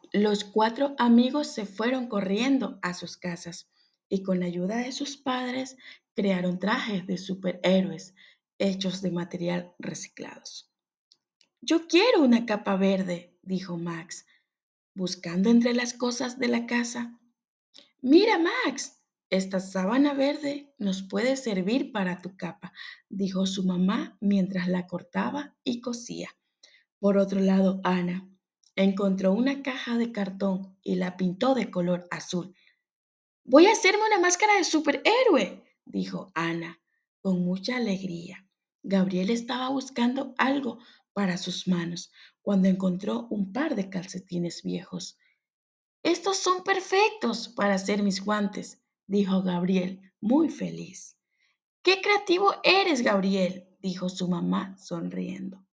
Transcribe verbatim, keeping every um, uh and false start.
Los cuatro amigos se fueron corriendo a sus casas y con la ayuda de sus padres crearon trajes de superhéroes hechos de material reciclados. Yo quiero una capa verde, dijo Max, buscando entre las cosas de la casa. Mira, Max, esta sábana verde nos puede servir para tu capa, dijo su mamá mientras la cortaba y cosía. Por otro lado, Ana encontró una caja de cartón y la pintó de color azul. Voy a hacerme una máscara de superhéroe, dijo Ana, con mucha alegría. Gabriel estaba buscando algo para sus manos cuando encontró un par de calcetines viejos. Estos son perfectos para hacer mis guantes, dijo Gabriel, muy feliz. ¡Qué creativo eres, Gabriel!, dijo su mamá sonriendo.